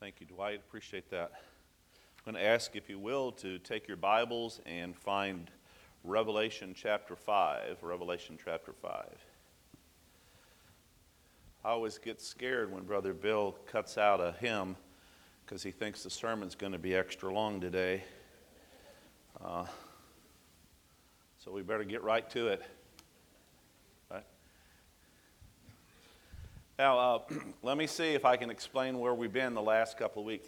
Thank you, Dwight. Appreciate that. I'm going to ask, if you will, to take your Bibles and find Revelation chapter 5. Revelation chapter 5. I always get scared when Brother Bill cuts out a hymn because he thinks the sermon's going to be extra long today. So we better get right to it. Right? Now, let me see if I can explain where we've been the last couple of weeks.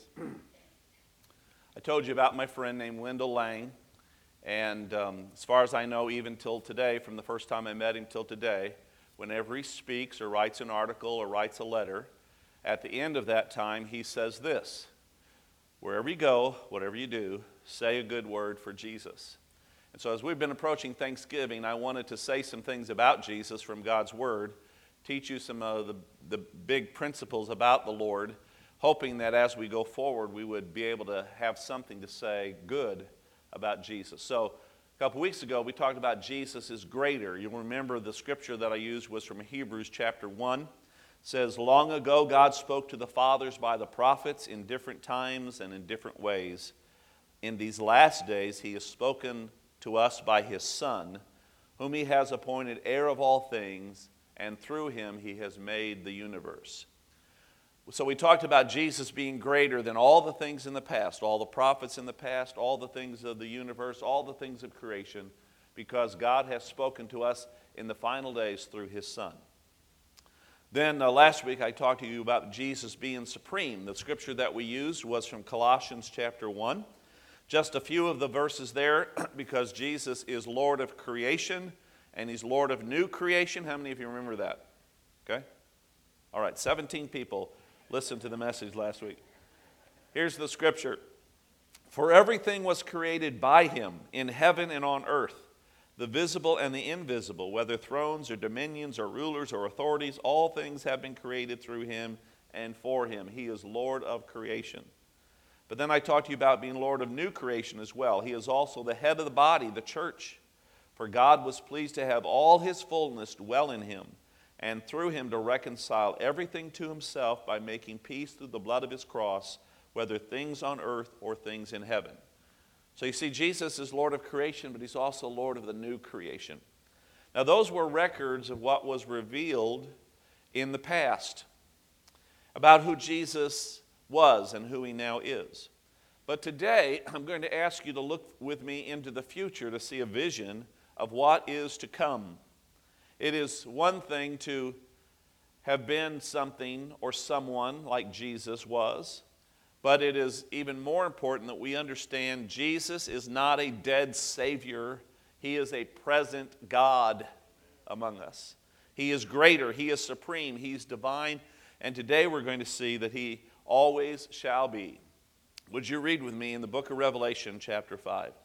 I told you about my friend named Wendell Lang, and as far as I know, even till today, from the first time I met him till today, whenever he speaks or writes an article or writes a letter, at the end of that time, he says this: wherever you go, whatever you do, say a good word for Jesus. And so as we've been approaching Thanksgiving, I wanted to say some things about Jesus from God's Word, teach you some of the big principles about the Lord, hoping that as we go forward, we would be able to have something to say good about Jesus. So a couple weeks ago, we talked about Jesus is greater. You'll remember the scripture that I used was from Hebrews chapter 1. It says, long ago God spoke to the fathers by the prophets in different times and in different ways. In these last days he has spoken to us by his Son, whom he has appointed heir of all things, and through him he has made the universe. So we talked about Jesus being greater than all the things in the past, all the prophets in the past, all the things of the universe, all the things of creation, because God has spoken to us in the final days through his Son. Then last week I talked to you about Jesus being supreme. The scripture that we used was from Colossians chapter 1. Just a few of the verses there, because Jesus is Lord of creation and he's Lord of new creation. How many of you remember that? Okay? All right, 17 people listened to the message last week. Here's the scripture. For everything was created by him in heaven and on earth, the visible and the invisible, whether thrones or dominions or rulers or authorities, all things have been created through him and for him. He is Lord of creation. But then I talked to you about being Lord of new creation as well. He is also the head of the body, the church. For God was pleased to have all his fullness dwell in him, and through him to reconcile everything to himself by making peace through the blood of his cross, whether things on earth or things in heaven. So you see, Jesus is Lord of creation, but he's also Lord of the new creation. Now those were records of what was revealed in the past about who Jesus was and who he now is. But today, I'm going to ask you to look with me into the future to see a vision of what is to come. It is one thing to have been something or someone like Jesus was, but it is even more important that we understand Jesus is not a dead Savior. He is a present God among us. He is greater, he is supreme, he's divine, and today we're going to see that he always shall be. Would you read with me in the book of Revelation, chapter 5?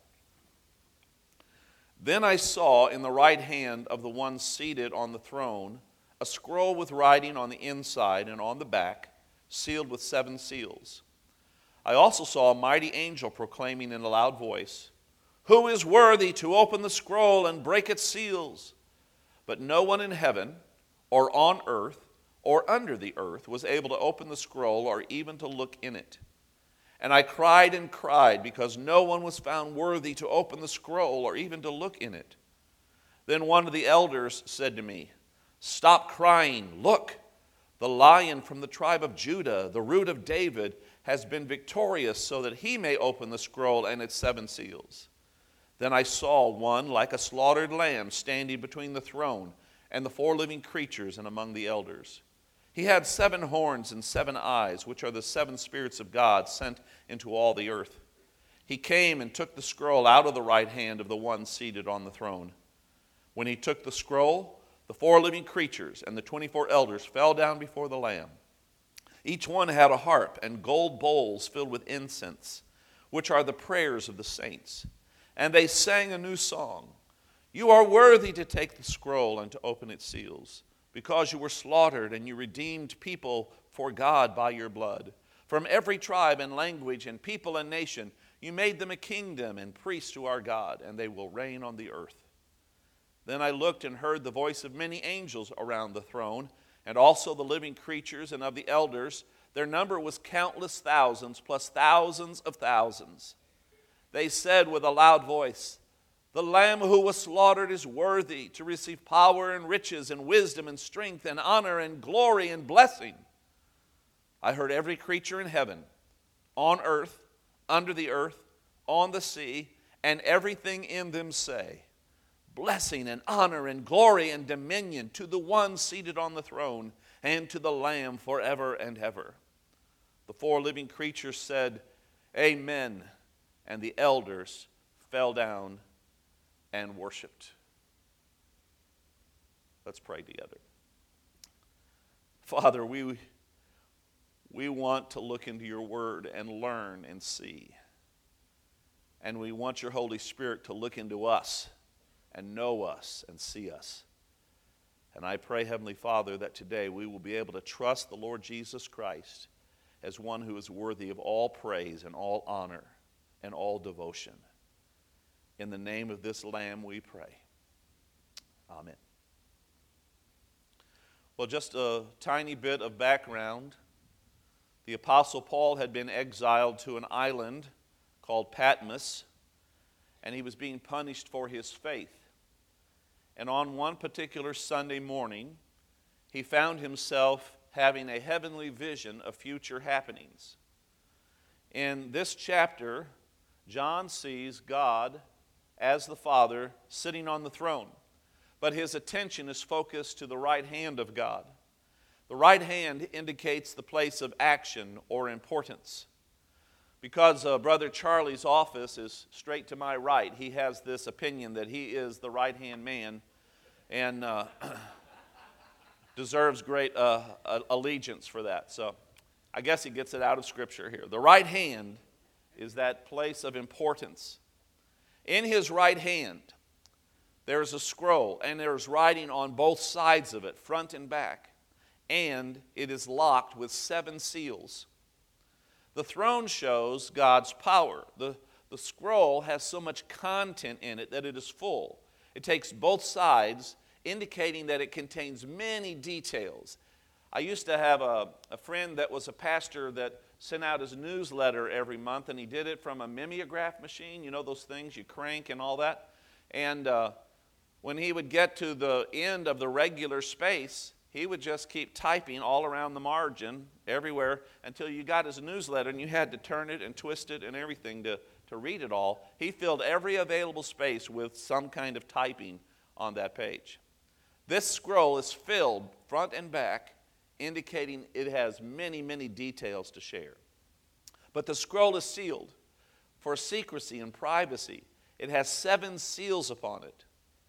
Then I saw in the right hand of the one seated on the throne a scroll with writing on the inside and on the back, sealed with 7 seals. I also saw a mighty angel proclaiming in a loud voice, "Who is worthy to open the scroll and break its seals?" But no one in heaven or on earth or under the earth was able to open the scroll or even to look in it. And I cried and cried because no one was found worthy to open the scroll or even to look in it. Then one of the elders said to me, "Stop crying. Look, the Lion from the tribe of Judah, the Root of David, has been victorious so that he may open the scroll and its 7 seals." Then I saw one like a slaughtered lamb standing between the throne and the 4 living creatures and among the elders. He had 7 horns and 7 eyes, which are the 7 spirits of God sent into all the earth. He came and took the scroll out of the right hand of the one seated on the throne. When he took the scroll, the 4 living creatures and the 24 elders fell down before the Lamb. Each one had a harp and gold bowls filled with incense, which are the prayers of the saints. And they sang a new song. "You are worthy to take the scroll and to open its seals, because you were slaughtered and you redeemed people for God by your blood. From every tribe and language and people and nation, you made them a kingdom and priests to our God, and they will reign on the earth." Then I looked and heard the voice of many angels around the throne, and also the living creatures and of the elders. Their number was countless thousands, plus thousands of thousands. They said with a loud voice, "The Lamb who was slaughtered is worthy to receive power and riches and wisdom and strength and honor and glory and blessing." I heard every creature in heaven, on earth, under the earth, on the sea, and everything in them say, "Blessing and honor and glory and dominion to the one seated on the throne and to the Lamb forever and ever." The four living creatures said, "Amen," and the elders fell down and worshiped. Let's pray together. Father, we want to look into your word and learn and see. And we want your Holy Spirit to look into us and know us and see us. And I pray, Heavenly Father, that today we will be able to trust the Lord Jesus Christ as one who is worthy of all praise and all honor and all devotion. In the name of this Lamb we pray. Amen. Well, just a tiny bit of background. The Apostle Paul had been exiled to an island called Patmos, and he was being punished for his faith. And on one particular Sunday morning, he found himself having a heavenly vision of future happenings. In this chapter, John sees God as the Father sitting on the throne, but his attention is focused to the right hand of God. The right hand indicates the place of action or importance. Because Brother Charlie's office is straight to my right, he has this opinion that he is the right-hand man and deserves great allegiance for that. So I guess he gets it out of Scripture here. The right hand is that place of importance. In his right hand, there's a scroll, and there's writing on both sides of it, front and back, and it is locked with 7 seals. The throne shows God's power. The scroll has so much content in it that it is full. It takes both sides, indicating that it contains many details. I used to have a friend that was a pastor that sent out his newsletter every month, and he did it from a mimeograph machine, you know those things you crank and all that. And when he would get to the end of the regular space, he would just keep typing all around the margin, everywhere, until you got his newsletter and you had to turn it and twist it and everything to read it all. He filled every available space with some kind of typing on that page. This scroll is filled front and back, indicating it has many, many details to share. But the scroll is sealed for secrecy and privacy. It has 7 seals upon it.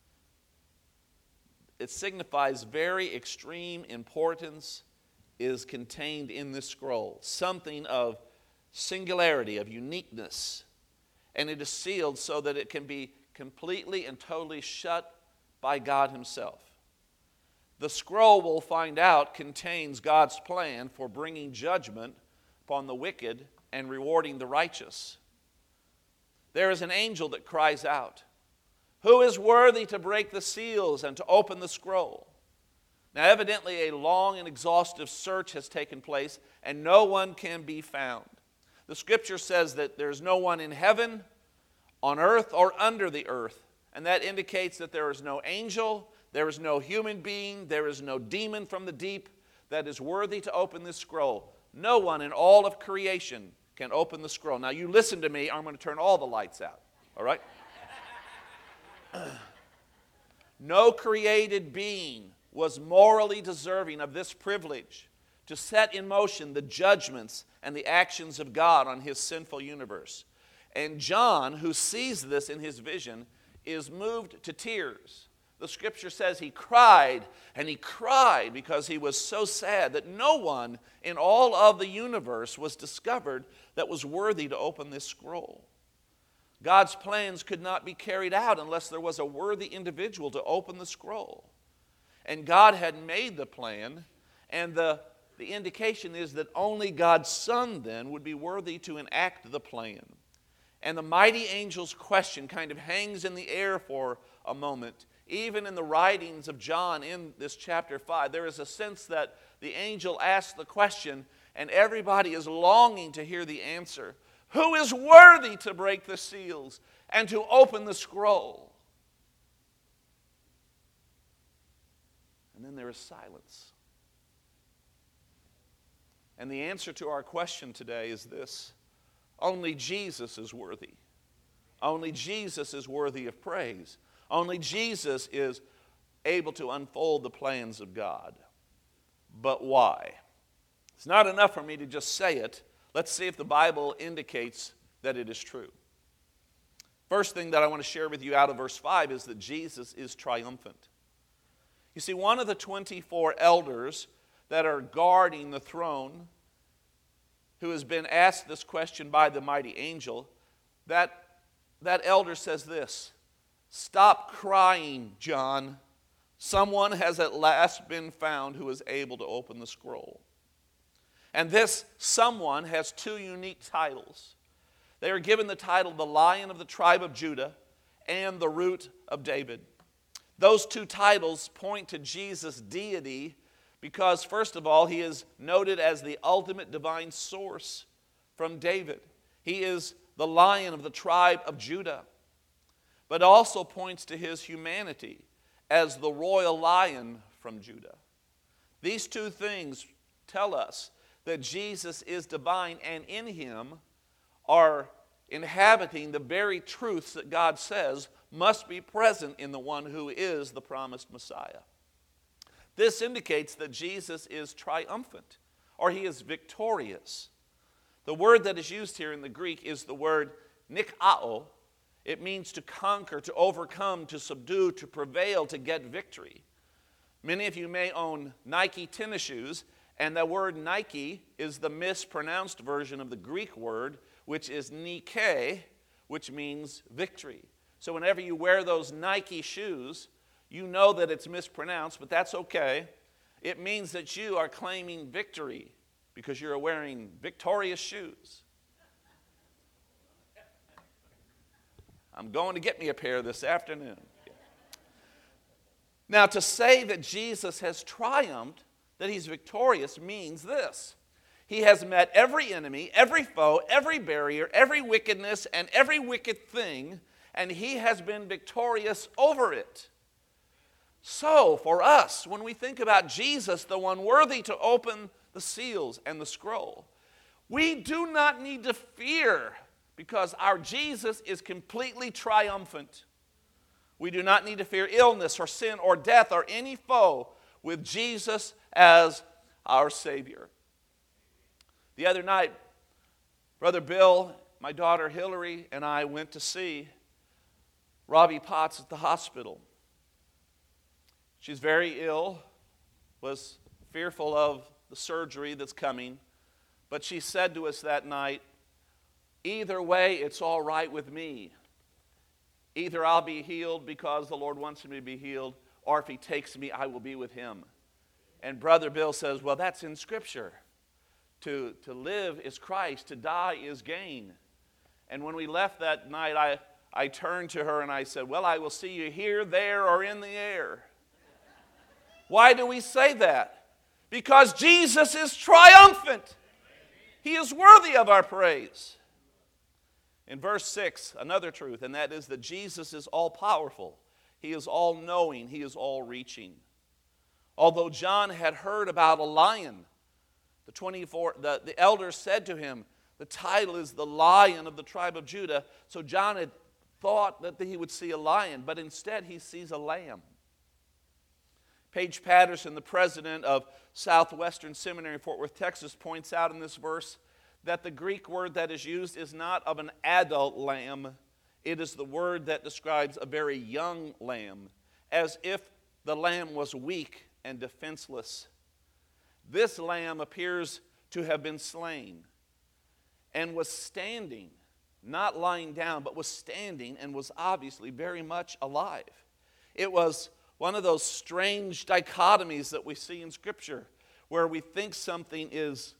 It signifies very extreme importance is contained in this scroll. Something of singularity, of uniqueness. And it is sealed so that it can be completely and totally shut by God himself. The scroll, we'll find out, contains God's plan for bringing judgment upon the wicked and rewarding the righteous. There is an angel that cries out, "Who is worthy to break the seals and to open the scroll?" Now, evidently, a long and exhaustive search has taken place, and no one can be found. The Scripture says that there's no one in heaven, on earth, or under the earth, and that indicates that there is no angel, there is no human being, there is no demon from the deep that is worthy to open this scroll. No one in all of creation can open the scroll. Now, you listen to me, I'm going to turn all the lights out, all right? No created being was morally deserving of this privilege to set in motion the judgments and the actions of God on his sinful universe. And John, who sees this in his vision, is moved to tears. The Scripture says he cried, and he cried because he was so sad that no one in all of the universe was discovered that was worthy to open this scroll. God's plans could not be carried out unless there was a worthy individual to open the scroll. And God had made the plan, and the indication is that only God's Son then would be worthy to enact the plan. And the mighty angel's question kind of hangs in the air for a moment. Even in the writings of John in this chapter 5, there is a sense that the angel asked the question, and everybody is longing to hear the answer. Who is worthy to break the seals and to open the scroll? And then there is silence. And the answer to our question today is this: only Jesus is worthy. Only Jesus is worthy of praise. Only Jesus is able to unfold the plans of God. But why? It's not enough for me to just say it. Let's see if the Bible indicates that it is true. First thing that I want to share with you out of verse 5 is that Jesus is triumphant. You see, one of the 24 elders that are guarding the throne, who has been asked this question by the mighty angel, that elder says this: "Stop crying, John. Someone has at last been found who is able to open the scroll." And this someone has two unique titles. They are given the title the Lion of the tribe of Judah and the Root of David. Those two titles point to Jesus' deity because, first of all, he is noted as the ultimate divine source from David. He is the Lion of the tribe of Judah, but also points to his humanity as the royal lion from Judah. These two things tell us that Jesus is divine, and in him are inhabiting the very truths that God says must be present in the one who is the promised Messiah. This indicates that Jesus is triumphant, or he is victorious. The word that is used here in the Greek is the word nikao. It means to conquer, to overcome, to subdue, to prevail, to get victory. Many of you may own Nike tennis shoes, and the word Nike is the mispronounced version of the Greek word, which is Nike, which means victory. So whenever you wear those Nike shoes, you know that it's mispronounced, but that's okay. It means that you are claiming victory because you're wearing victorious shoes. I'm going to get me a pair this afternoon. Now, to say that Jesus has triumphed, that he's victorious, means this: he has met every enemy, every foe, every barrier, every wickedness, and every wicked thing, and he has been victorious over it. So, for us, when we think about Jesus, the one worthy to open the seals and the scroll, we do not need to fear because our Jesus is completely triumphant. We do not need to fear illness or sin or death or any foe with Jesus as our Savior. The other night, Brother Bill, my daughter Hillary, and I went to see Robbie Potts at the hospital. She's very ill, was fearful of the surgery that's coming, but she said to us that night, "Either way, it's all right with me. Either I'll be healed because the Lord wants me to be healed, or if he takes me, I will be with him." And Brother Bill says, "Well, that's in Scripture. To live is Christ, to die is gain." And when we left that night, I turned to her and I said, "Well, I will see you here, there, or in the air." Why do we say that? Because Jesus is triumphant. He is worthy of our praise. In verse 6, another truth, and that is that Jesus is all-powerful. He is all-knowing. He is all-reaching. Although John had heard about a lion, the elders said to him, the title is the Lion of the tribe of Judah. So John had thought that he would see a lion, but instead he sees a lamb. Paige Patterson, the president of Southwestern Seminary in Fort Worth, Texas, points out in this verse that the Greek word that is used is not of an adult lamb. It is the word that describes a very young lamb, as if the lamb was weak and defenseless. This lamb appears to have been slain and was standing, not lying down, but was standing and was obviously very much alive. It was one of those strange dichotomies that we see in Scripture where we think something is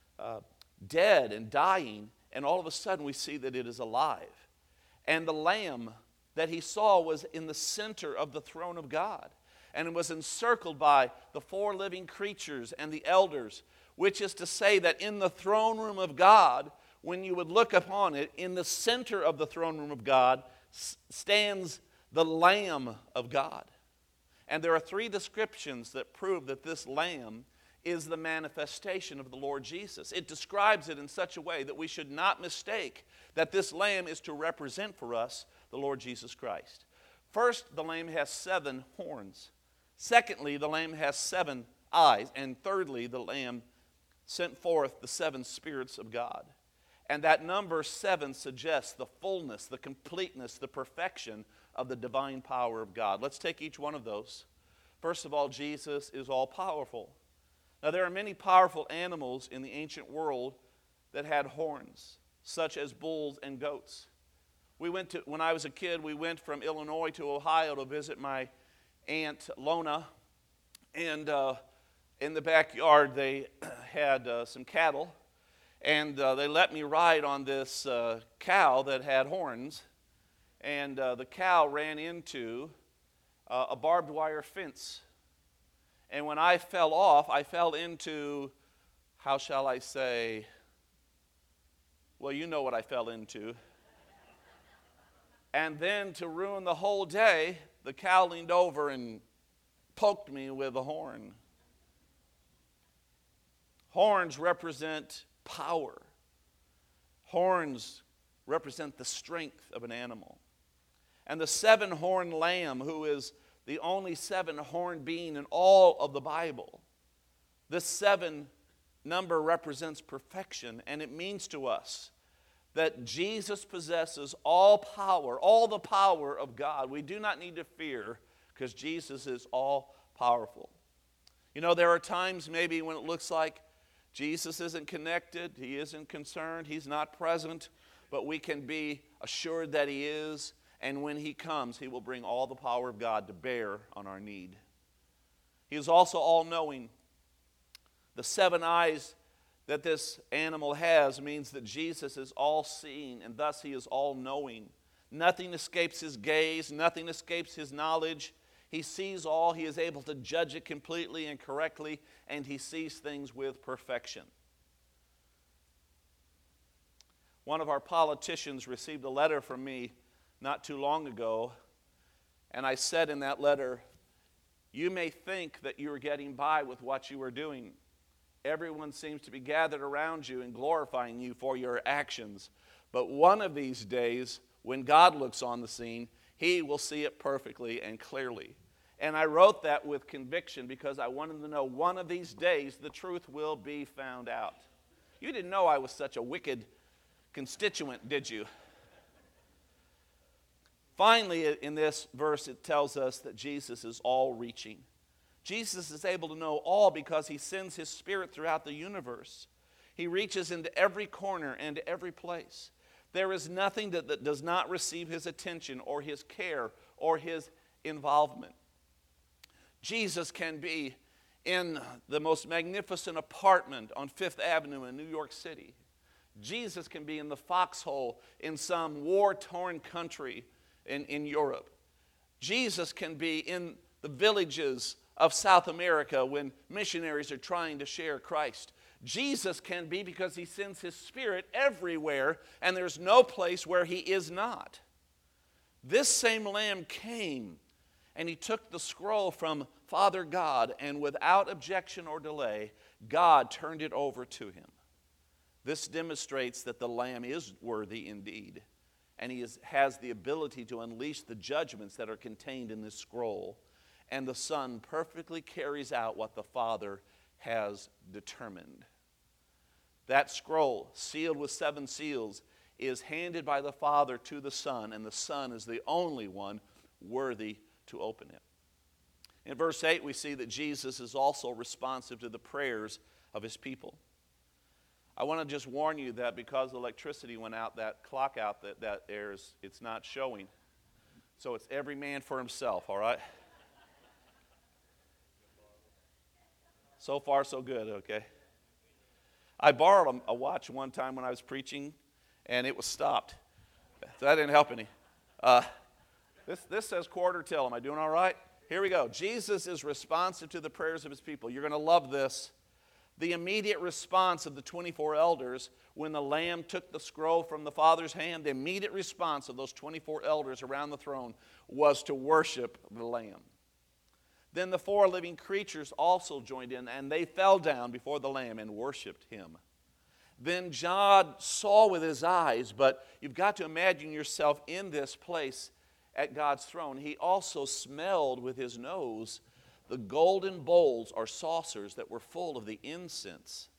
dead and dying, and all of a sudden we see that it is alive. And the lamb that he saw was in the center of the throne of God. and it was encircled by the 4 living creatures and the elders, which is to say that in the throne room of God, when you would look upon it, in the center of the throne room of God stands the Lamb of God. And there are 3 descriptions that prove that this Lamb is the manifestation of the Lord Jesus. It describes it in such a way that we should not mistake that this Lamb is to represent for us the Lord Jesus Christ. First, the Lamb has 7 horns. Secondly, the Lamb has 7 eyes. And thirdly, the Lamb sent forth the 7 spirits of God. And that number 7 suggests the fullness, the completeness, the perfection of the divine power of God. Let's take each one of those. First of all, Jesus is all-powerful. Now, there are many powerful animals in the ancient world that had horns, such as bulls and goats. When I was a kid, we went from Illinois to Ohio to visit my Aunt Lona. And in the backyard, they had some cattle. And they let me ride on this cow that had horns. And the cow ran into a barbed wire fence. And when I fell off, I fell into, how shall I say, well, you know what I fell into. And then to ruin the whole day, the cow leaned over and poked me with a horn. Horns represent power. Horns represent the strength of an animal. And the 7-horned lamb, who is the only 7-horned being in all of the Bible, this 7 number represents perfection, and it means to us that Jesus possesses all power, all the power of God. We do not need to fear because Jesus is all powerful. You know, there are times maybe when it looks like Jesus isn't connected, he isn't concerned, he's not present, but we can be assured that he is, and when he comes, he will bring all the power of God to bear on our need. He is also all-knowing. The 7 eyes that this animal has means that Jesus is all-seeing, and thus he is all-knowing. Nothing escapes his gaze, nothing escapes his knowledge. He sees all, he is able to judge it completely and correctly, and he sees things with perfection. One of our politicians received a letter from me not too long ago, and I said in that letter, you may think that you are getting by with what you are doing. Everyone seems to be gathered around you and glorifying you for your actions. But one of these days, when God looks on the scene, he will see it perfectly and clearly. And I wrote that with conviction because I wanted to know one of these days the truth will be found out. You didn't know I was such a wicked constituent, did you? Finally, in this verse, it tells us that Jesus is all-reaching. Jesus is able to know all because he sends his Spirit throughout the universe. He reaches into every corner and every place. There is nothing that does not receive his attention or his care or his involvement. Jesus can be in the most magnificent apartment on Fifth Avenue in New York City. Jesus can be in the foxhole in some war-torn country in Europe. Jesus can be in the villages of South America when missionaries are trying to share Christ. Jesus can be because he sends his Spirit everywhere, and there's no place where he is not. This same Lamb came, and he took the scroll from Father God, and without objection or delay, God turned it over to him. This demonstrates that the Lamb is worthy indeed, and he has the ability to unleash the judgments that are contained in this scroll. And the Son perfectly carries out what the Father has determined. That scroll, sealed with 7 seals, is handed by the Father to the Son, and the Son is the only one worthy to open it. In verse 8, we see that Jesus is also responsive to the prayers of his people. I want to just warn you that because electricity went out, that clock out that airs, it's not showing. So it's every man for himself, all right? So far, so good, okay? I borrowed a watch one time when I was preaching, and it was stopped. So that didn't help any. This says quarter till. Am I doing all right? Here we go. Jesus is responsive to the prayers of his people. You're going to love this. The immediate response of the 24 elders when the Lamb took the scroll from the Father's hand, the immediate response of those 24 elders around the throne was to worship the Lamb. Then the 4 living creatures also joined in, and they fell down before the Lamb and worshiped him. Then John saw with his eyes, but you've got to imagine yourself in this place at God's throne. He also smelled with his nose the golden bowls or saucers that were full of the incense.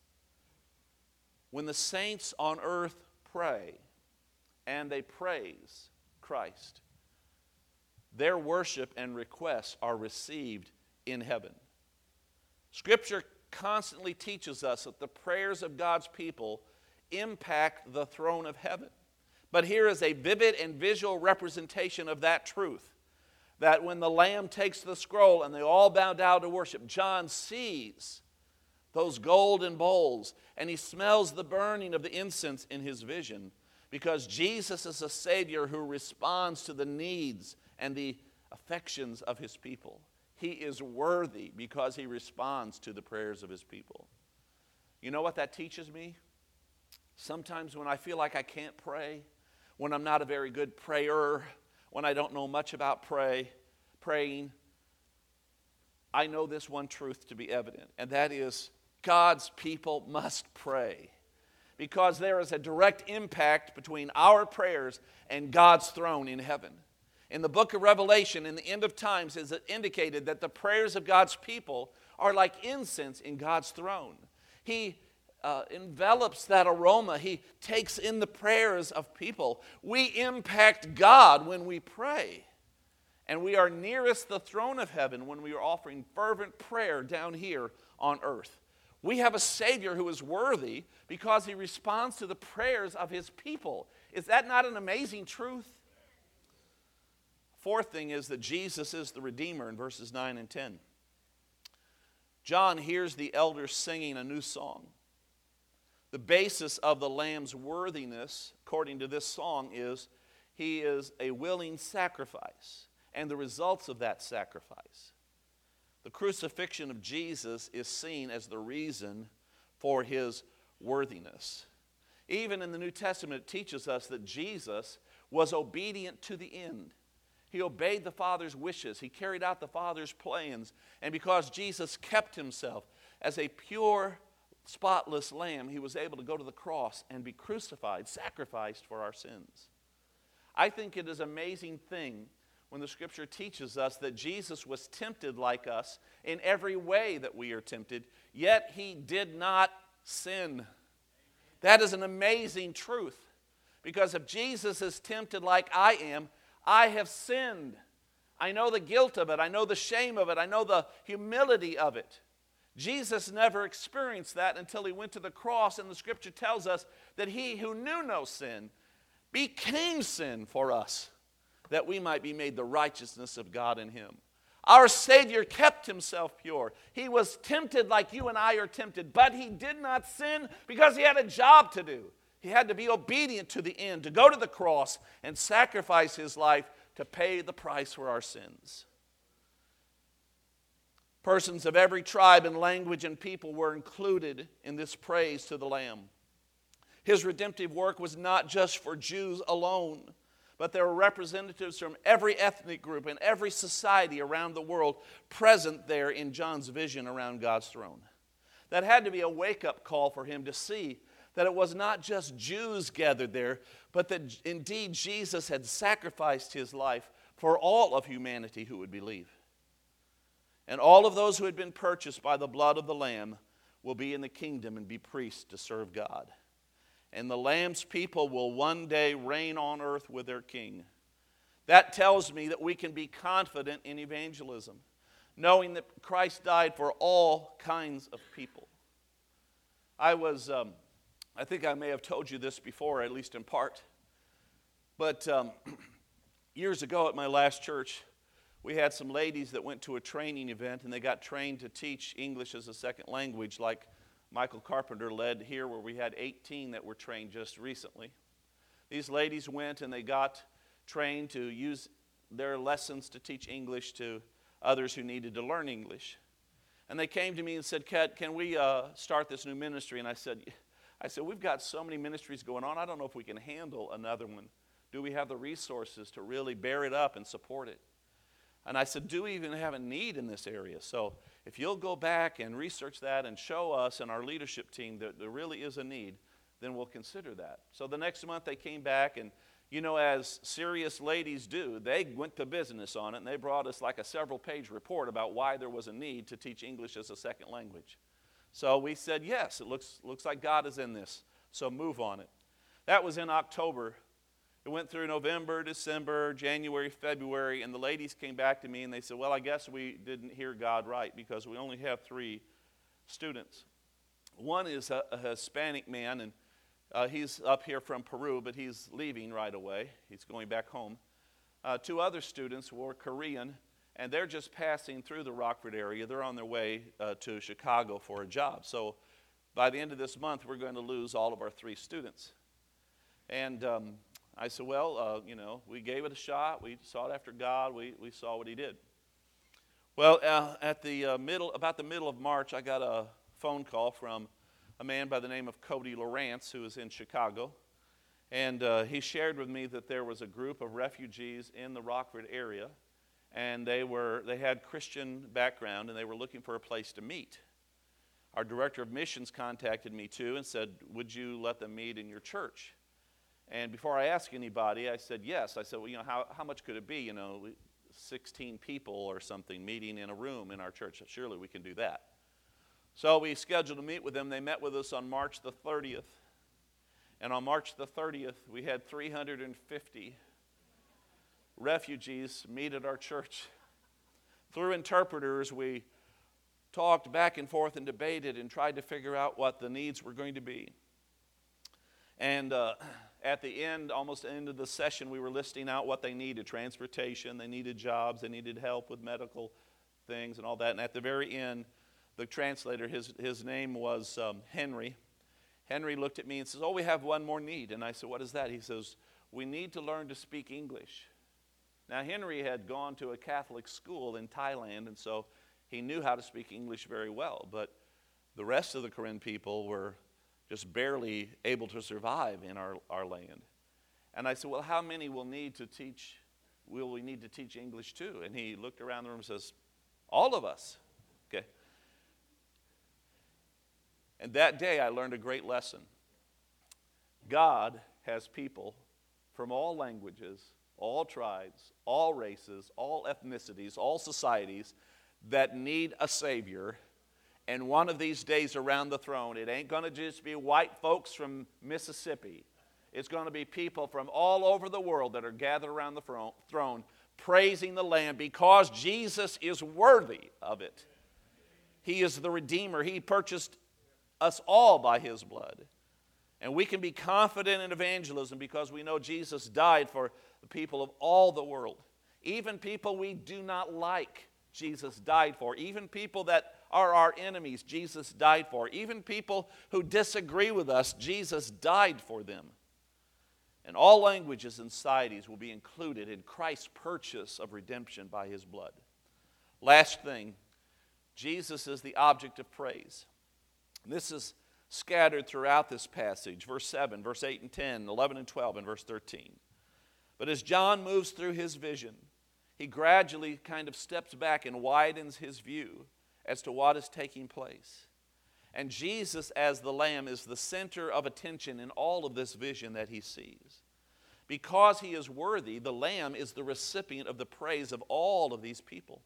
When the saints on earth pray and they praise Christ, their worship and requests are received in heaven. Scripture constantly teaches us that the prayers of God's people impact the throne of heaven. But here is a vivid and visual representation of that truth. That when the Lamb takes the scroll and they all bow down to worship, John sees those golden bowls and he smells the burning of the incense in his vision, because Jesus is a Savior who responds to the needs and the affections of his people. He is worthy because he responds to the prayers of his people. You know what that teaches me? Sometimes when I feel like I can't pray, when I'm not a very good prayer, when I don't know much about praying, I know this one truth to be evident, and that is God's people must pray, because there is a direct impact between our prayers and God's throne in heaven. In the book of Revelation, in the end of times, is it indicated that the prayers of God's people are like incense in God's throne. He envelops that aroma. He takes in the prayers of people. We impact God when we pray. And we are nearest the throne of heaven when we are offering fervent prayer down here on earth. We have a Savior who is worthy because he responds to the prayers of his people. Is that not an amazing truth? Fourth thing is that Jesus is the Redeemer in verses 9 and 10. John hears the elders singing a new song. The basis of the Lamb's worthiness, according to this song, is he is a willing sacrifice, and the results of that sacrifice. The crucifixion of Jesus is seen as the reason for his worthiness. Even in the New Testament, it teaches us that Jesus was obedient to the end. He obeyed the Father's wishes. He carried out the Father's plans. And because Jesus kept himself as a pure, spotless lamb, he was able to go to the cross and be crucified, sacrificed for our sins. I think it is an amazing thing when the Scripture teaches us that Jesus was tempted like us in every way that we are tempted, yet he did not sin. That is an amazing truth, because if Jesus is tempted like I am, I have sinned. I know the guilt of it. I know the shame of it. I know the humility of it. Jesus never experienced that until he went to the cross, and the Scripture tells us that he who knew no sin became sin for us, that we might be made the righteousness of God in him. Our Savior kept himself pure. He was tempted like you and I are tempted, but he did not sin because he had a job to do. He had to be obedient to the end, to go to the cross and sacrifice his life to pay the price for our sins. Persons of every tribe and language and people were included in this praise to the Lamb. His redemptive work was not just for Jews alone, but there were representatives from every ethnic group and every society around the world present there in John's vision around God's throne. That had to be a wake-up call for him to see that it was not just Jews gathered there, but that indeed Jesus had sacrificed his life for all of humanity who would believe. And all of those who had been purchased by the blood of the Lamb will be in the kingdom and be priests to serve God. And the Lamb's people will one day reign on earth with their king. That tells me that we can be confident in evangelism, knowing that Christ died for all kinds of people. I think I may have told you this before, at least in part, but years ago at my last church, we had some ladies that went to a training event, and they got trained to teach English as a second language, like Michael Carpenter led here, where we had 18 that were trained just recently. These ladies went and they got trained to use their lessons to teach English to others who needed to learn English. And they came to me and said, can we start this new ministry? And I said, we've got so many ministries going on, I don't know if we can handle another one. Do we have the resources to really bear it up and support it? And I said, do we even have a need in this area? So if you'll go back and research that and show us and our leadership team that there really is a need, then we'll consider that. So the next month they came back, and as serious ladies do, they went to business on it, and they brought us like a several-page report about why there was a need to teach English as a second language. So we said, yes, it looks like God is in this, so move on it. That was in October. It went through November, December, January, February, and the ladies came back to me and they said, well, I guess we didn't hear God right because we only have 3 students. One is a Hispanic man, and he's up here from Peru, but he's leaving right away. He's going back home. 2 other students were Korean, and they're just passing through the Rockford area. They're on their way to Chicago for a job. So by the end of this month, we're going to lose all of our 3 students. And I said, well, we gave it a shot. We sought after God. We saw what he did. Well, about the middle of March, I got a phone call from a man by the name of Cody Lawrence, who is in Chicago. And he shared with me that there was a group of refugees in the Rockford area, and they had Christian background, and they were looking for a place to meet. Our director of missions contacted me too and said, would you let them meet in your church? And before I asked anybody, I said yes. I said, well, how much could it be? 16 people or something meeting in a room in our church. Surely we can do that. So we scheduled to meet with them. They met with us on March the 30th. And on March the 30th, we had 350 refugees meet at our church. Through interpreters, we talked back and forth and debated and tried to figure out what the needs were going to be. And at the end, almost the end of the session, we were listing out what they needed: transportation, they needed jobs, they needed help with medical things and all that. And at the very end, the translator, his name was Henry. Henry looked at me and says, oh, we have one more need. And I said, what is that? He says, we need to learn to speak English. Now, Henry had gone to a Catholic school in Thailand, and so he knew how to speak English very well. But the rest of the Karen people were just barely able to survive in our land. And I said, well, how many will we need to teach English to? And he looked around the room and says, all of us. Okay. And that day I learned a great lesson. God has people from all languages, all tribes, all races, all ethnicities, all societies that need a Savior. And one of these days around the throne, it ain't going to just be white folks from Mississippi. It's going to be people from all over the world that are gathered around the throne praising the Lamb because Jesus is worthy of it. He is the Redeemer. He purchased us all by his blood. And we can be confident in evangelism because we know Jesus died for the people of all the world. Even people we do not like, Jesus died for. Even people that are our enemies, Jesus died for. Even people who disagree with us, Jesus died for them. And all languages and societies will be included in Christ's purchase of redemption by his blood. Last thing, Jesus is the object of praise. This is scattered throughout this passage, verse 7, verse 8 and 10, 11 and 12, and verse 13. But as John moves through his vision, he gradually kind of steps back and widens his view as to what is taking place. And Jesus, as the Lamb, is the center of attention in all of this vision that he sees. Because he is worthy, the Lamb is the recipient of the praise of all of these people.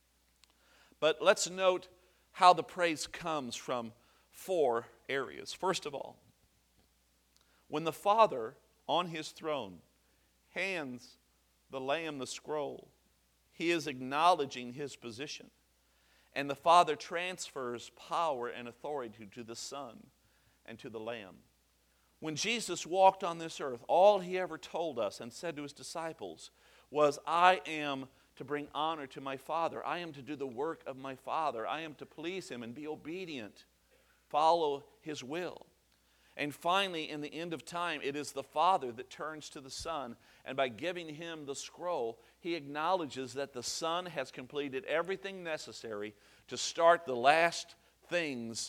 But let's note how the praise comes from 4 areas. First of all, when the Father on his throne hands the Lamb the scroll, he is acknowledging his position. And the Father transfers power and authority to the Son and to the Lamb. When Jesus walked on this earth, all he ever told us and said to his disciples was, I am to bring honor to my Father. I am to do the work of my Father. I am to please him and be obedient, follow his will. And finally, in the end of time, it is the Father that turns to the Son, and by giving him the scroll, he acknowledges that the Son has completed everything necessary to start the last things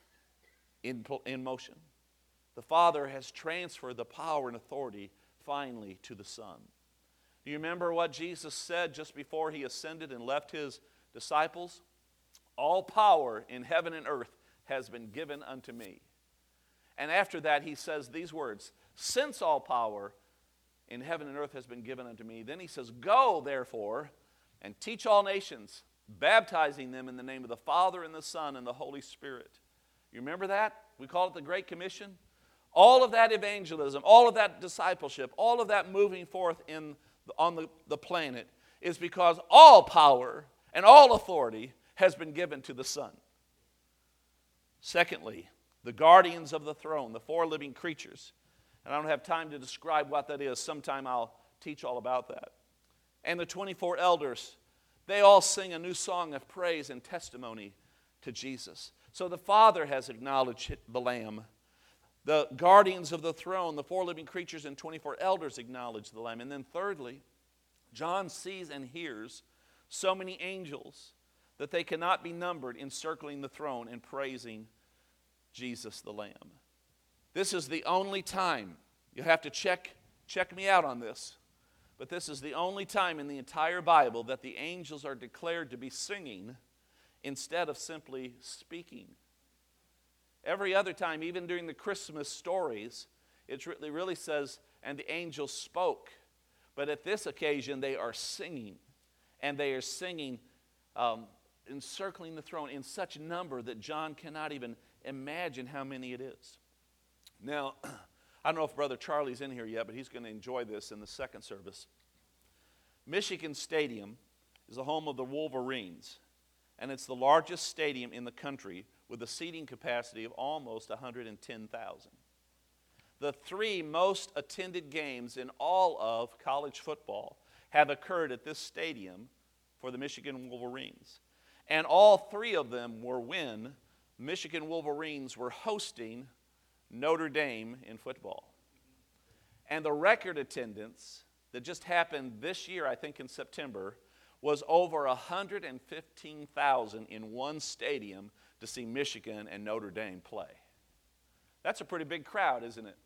in motion. The Father has transferred the power and authority finally to the Son. Do you remember what Jesus said just before he ascended and left his disciples? All power in heaven and earth has been given unto me. And after that he says these words, since all power in heaven and earth has been given unto me, then he says, go therefore and teach all nations, baptizing them in the name of the Father and the Son and the Holy Spirit. You remember that? We call it the Great Commission. All of that evangelism, all of that discipleship, all of that moving forth on the planet is because all power and all authority has been given to the Son. Secondly, the guardians of the throne, the four living creatures. And I don't have time to describe what that is. Sometime I'll teach all about that. And the 24 elders, they all sing a new song of praise and testimony to Jesus. So the Father has acknowledged the Lamb. The guardians of the throne, the four living creatures and 24 elders acknowledge the Lamb. And then thirdly, John sees and hears so many angels that they cannot be numbered encircling the throne and praising Jesus the Lamb. This is the only time, you have to check me out on this, but this is the only time in the entire Bible that the angels are declared to be singing instead of simply speaking. Every other time, even during the Christmas stories, it really says, and the angels spoke. But at this occasion, they are singing, and they are singing encircling the throne in such number that John cannot even imagine how many it is. Now, I don't know if Brother Charlie's in here yet, but he's going to enjoy this in the second service. Michigan Stadium is the home of the Wolverines, and it's the largest stadium in the country with a seating capacity of almost 110,000. The three most attended games in all of college football have occurred at this stadium for the Michigan Wolverines. And all three of them were when Michigan Wolverines were hosting Notre Dame in football. And the record attendance that just happened this year, I think in September, was over 115,000 in one stadium to see Michigan and Notre Dame play. That's a pretty big crowd, isn't it?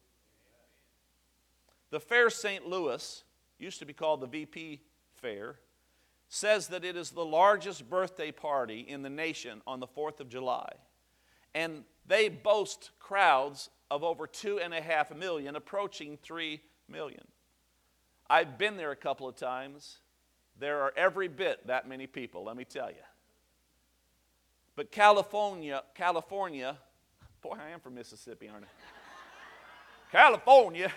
The Fair St. Louis, used to be called the VP Fair, says that it is the largest birthday party in the nation on the 4th of July. And they boast crowds of over 2.5 million, approaching 3 million. I've been there a couple of times. There are every bit that many people, let me tell you. But California, boy, I am from Mississippi, aren't I? California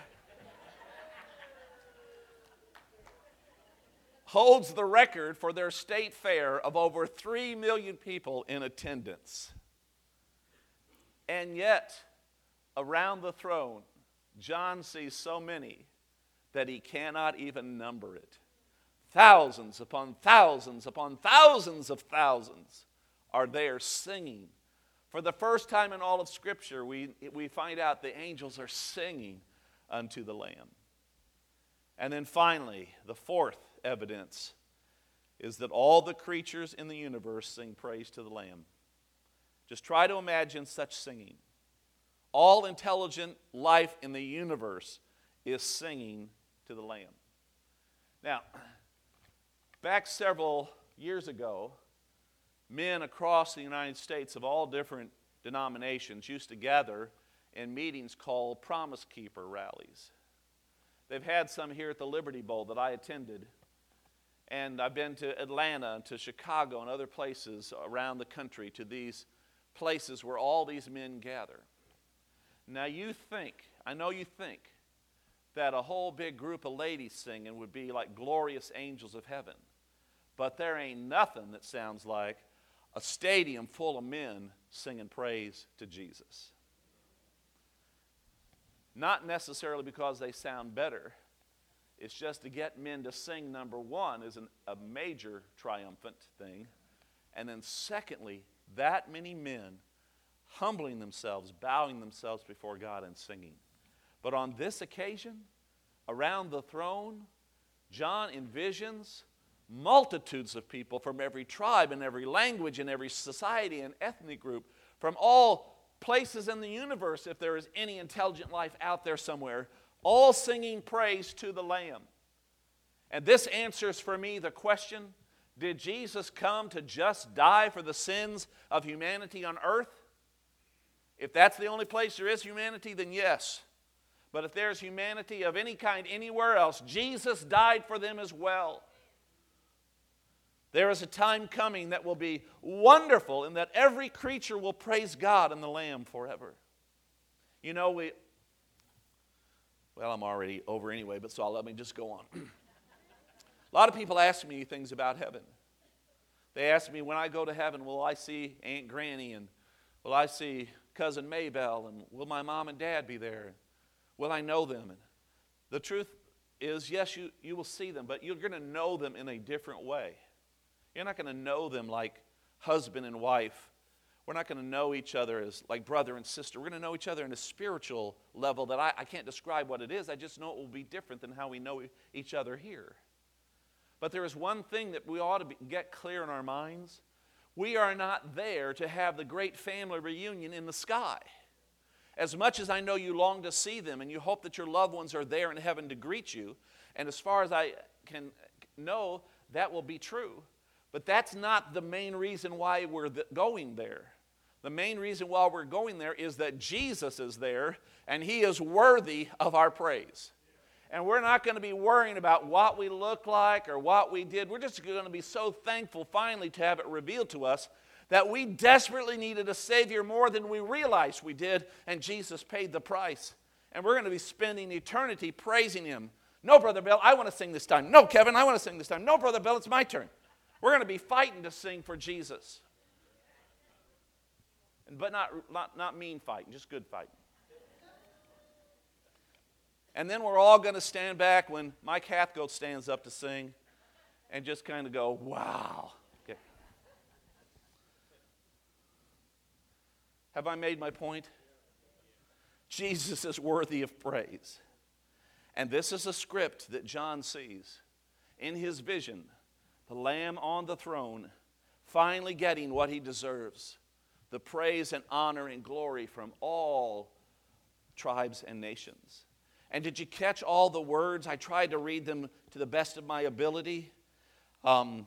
holds the record for their state fair of over 3 million people in attendance. And yet, around the throne, John sees so many that he cannot even number it. Thousands upon thousands upon thousands of thousands are there singing. For the first time in all of Scripture, we find out the angels are singing unto the Lamb. And then finally, the fourth evidence is that all the creatures in the universe sing praise to the Lamb. Just try to imagine such singing. All intelligent life in the universe is singing to the Lamb. Now, back several years ago, men across the United States of all different denominations used to gather in meetings called Promise Keeper rallies. They've had some here at the Liberty Bowl that I attended. And I've been to Atlanta, to Chicago, and other places around the country, to these places where all these men gather. Now I know you think, that a whole big group of ladies singing would be like glorious angels of heaven. But there ain't nothing that sounds like a stadium full of men singing praise to Jesus. Not necessarily because they sound better. It's just to get men to sing, number one, is a major triumphant thing. And then secondly, that many men humbling themselves, bowing themselves before God and singing. But on this occasion, around the throne, John envisions multitudes of people from every tribe and every language and every society and ethnic group, from all places in the universe, if there is any intelligent life out there somewhere, all singing praise to the Lamb. And this answers for me the question, did Jesus come to just die for the sins of humanity on earth? If that's the only place there is humanity, then yes. But if there's humanity of any kind anywhere else, Jesus died for them as well. There is a time coming that will be wonderful in that every creature will praise God and the Lamb forever. You know, I'm already over anyway, but so let me just go on. A lot of people ask me things about heaven. They ask me, when I go to heaven, will I see Aunt Granny, and will I see Cousin Maybelle, and will my mom and dad be there? Will I know them? And the truth is, yes, you will see them, but you're going to know them in a different way. You're not going to know them like husband and wife. We're not going to know each other as like brother and sister. We're going to know each other in a spiritual level that I can't describe what it is. I just know it will be different than how we know each other here. But there is one thing that we ought to get clear in our minds. We are not there to have the great family reunion in the sky. As much as I know you long to see them and you hope that your loved ones are there in heaven to greet you, and as far as I can know, that will be true. But that's not the main reason why we're going there. The main reason why we're going there is that Jesus is there, and He is worthy of our praise. And we're not going to be worrying about what we look like or what we did. We're just going to be so thankful finally to have it revealed to us that we desperately needed a Savior more than we realized we did, and Jesus paid the price. And we're going to be spending eternity praising Him. No, Brother Bill, I want to sing this time. No, Kevin, I want to sing this time. No, Brother Bill, it's my turn. We're going to be fighting to sing for Jesus. But not mean fighting, just good fighting. And then we're all going to stand back when Mike Hathgold stands up to sing and just kind of go, wow. Okay. Have I made my point? Jesus is worthy of praise. And this is a script that John sees in his vision. The Lamb on the throne finally getting what He deserves. The praise and honor and glory from all tribes and nations. And did you catch all the words? I tried to read them to the best of my ability. My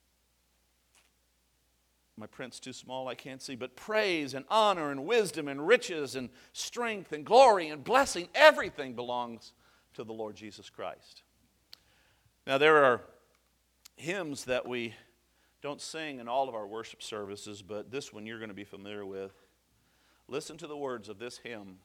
print's too small, I can't see. But praise and honor and wisdom and riches and strength and glory and blessing, everything belongs to the Lord Jesus Christ. Now there are hymns that we don't sing in all of our worship services, but this one you're going to be familiar with. Listen to the words of this hymn.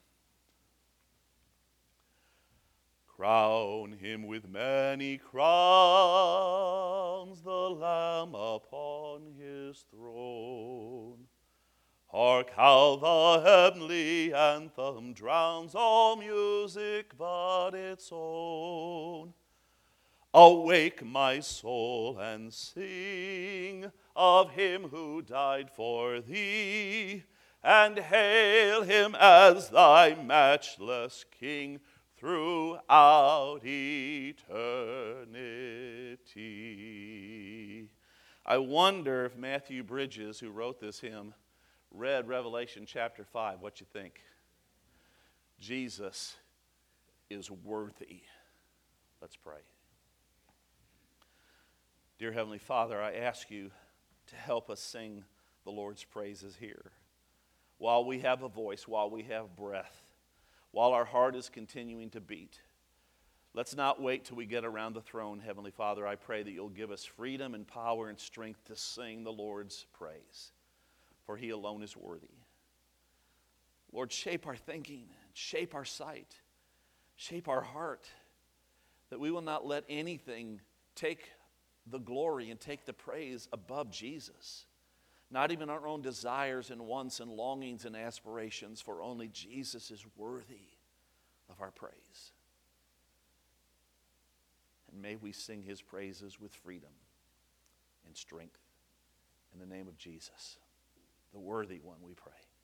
Crown Him with many crowns, the Lamb upon His throne. Hark how the heavenly anthem drowns all music but its own. Awake, my soul, and sing of Him who died for thee, and hail Him as thy matchless King throughout eternity. I wonder if Matthew Bridges, who wrote this hymn, read Revelation chapter 5. What you think? Jesus is worthy. Let's pray. Dear Heavenly Father, I ask You to help us sing the Lord's praises here. While we have a voice, while we have breath, while our heart is continuing to beat. Let's not wait till we get around the throne, Heavenly Father. I pray that You'll give us freedom and power and strength to sing the Lord's praise, for He alone is worthy. Lord, shape our thinking, shape our sight, shape our heart, that we will not let anything take the glory and take the praise above Jesus. Not even our own desires and wants and longings and aspirations, for only Jesus is worthy of our praise. And may we sing His praises with freedom and strength. In the name of Jesus, the worthy one, we pray.